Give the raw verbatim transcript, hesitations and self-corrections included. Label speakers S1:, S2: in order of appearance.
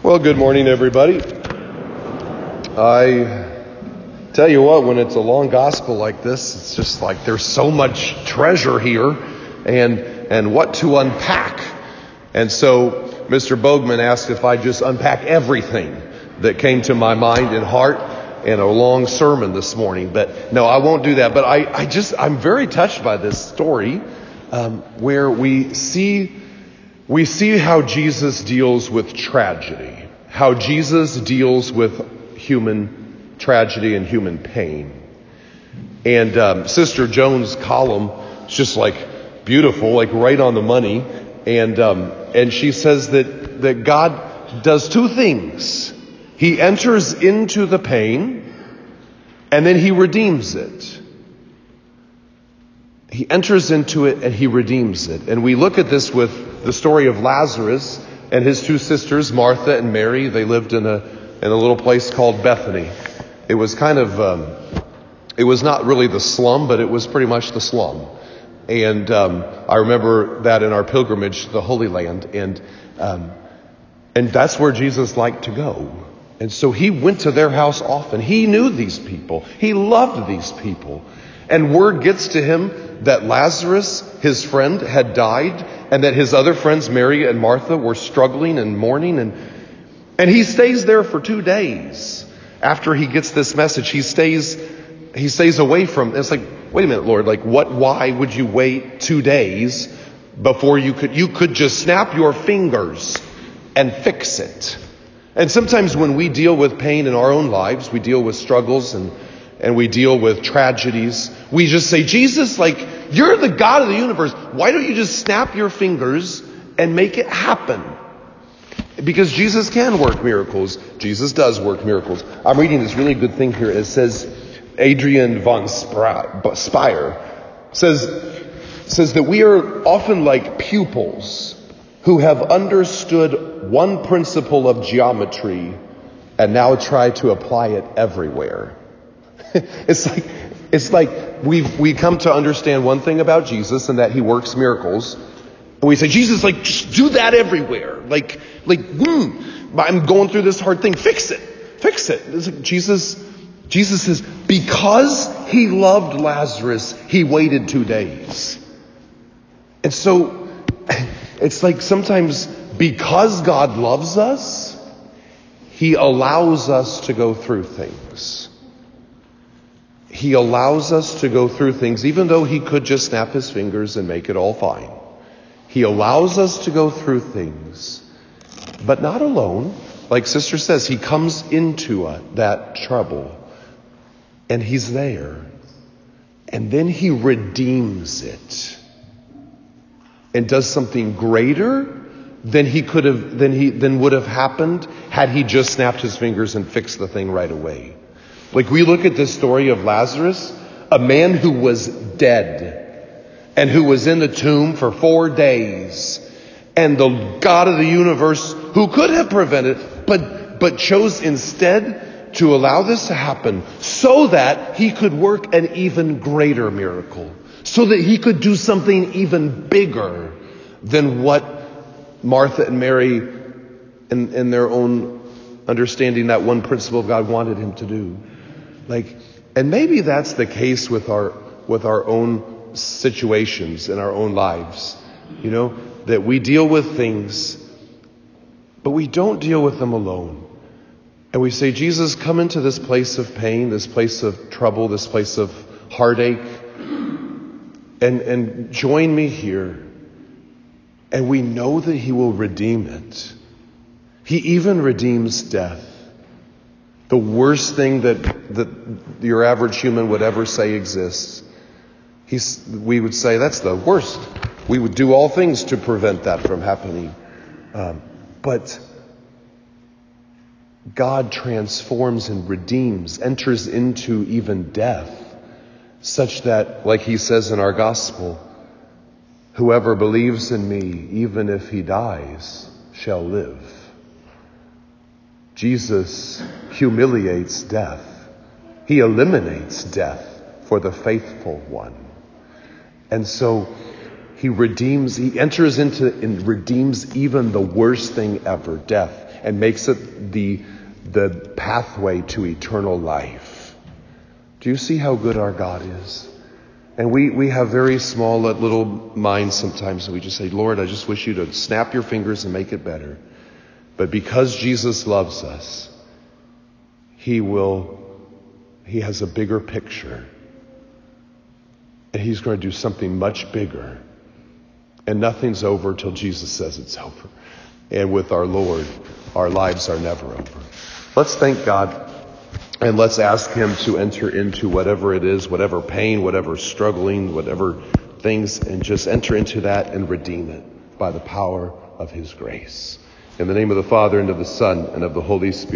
S1: Well, good morning, everybody. I tell you what, when it's a long gospel like this, it's just like there's so much treasure here and and what to unpack. And so Mister Bogman asked if I just unpack everything that came to my mind and heart in a long sermon this morning. But no, I won't do that. But I, I just, I'm very touched by this story um, where we see We see how Jesus deals with tragedy, how Jesus deals with human tragedy and human pain. And um, Sister Jones' column is just like beautiful, like right on the money. And um, and she says that, that God does two things. He enters into the pain and then he redeems it. He enters into it and he redeems it. And we look at this with the story of Lazarus and his two sisters, Martha and Mary. They lived in a in a little place called Bethany. It was kind of, um, it was not really the slum, but it was pretty much the slum. And um, I remember that in our pilgrimage to the Holy Land. And, um, and that's where Jesus liked to go. And so he went to their house often. He knew these people. He loved these people. And word gets to him that Lazarus, his friend, had died, and that his other friends, Mary and Martha, were struggling and mourning. And, and he stays there for two days. After he gets this message, he stays, he stays away from, it's like, wait a minute, Lord, like what, why would you wait two days before you could, you could just snap your fingers and fix it. And sometimes when we deal with pain in our own lives, we deal with struggles and and we deal with tragedies, we just say, Jesus, like, you're the God of the universe. Why don't you just snap your fingers and make it happen? Because Jesus can work miracles. Jesus does work miracles. I'm reading this really good thing here. It says, Adrian von Speyer says, says that we are often like pupils who have understood one principle of geometry and now try to apply it everywhere. It's like it's like we we come to understand one thing about Jesus, and that he works miracles. And we say, Jesus, like, just do that everywhere. Like, like, mm, I'm going through this hard thing. Fix it. Fix it. It's like Jesus, Jesus says, because he loved Lazarus, he waited two days. And so it's like sometimes because God loves us, he allows us to go through things. He allows us to go through things, even though he could just snap his fingers and make it all fine. He allows us to go through things, but not alone. Like Sister says, he comes into uh, that trouble, and he's there. And then he redeems it and does something greater than he could have, than he, than would have happened had he just snapped his fingers and fixed the thing right away. Like we look at this story of Lazarus, a man who was dead and who was in the tomb for four days. And the God of the universe, who could have prevented it, but, but chose instead to allow this to happen so that he could work an even greater miracle. So that he could do something even bigger than what Martha and Mary in, in their own understanding that one principle of God wanted him to do. Like, and maybe that's the case with our with our own situations in our own lives. You know, that we deal with things, but we don't deal with them alone. And we say, Jesus, come into this place of pain, this place of trouble, this place of heartache, and, and join me here. And we know that he will redeem it. He even redeems death. The worst thing that, that your average human would ever say exists. He's, we would say that's the worst. We would do all things to prevent that from happening. Um, but God transforms and redeems, enters into even death, such that, like he says in our gospel, whoever believes in me, even if he dies, shall live. Jesus humiliates death. He eliminates death for the faithful one. And so he redeems, he enters into and redeems even the worst thing ever, death. and makes it the, the pathway to eternal life. Do you see how good our God is? And we, we have very small little minds sometimes, and we just say, Lord, I just wish you to snap your fingers and make it better. But because Jesus loves us, he will, he has a bigger picture. And he's going to do something much bigger. And nothing's over till Jesus says it's over. And with our Lord, our lives are never over. Let's thank God. And let's ask him to enter into whatever it is, whatever pain, whatever struggling, whatever things, and just enter into that and redeem it by the power of his grace. In the name of the Father, and of the Son, and of the Holy Spirit.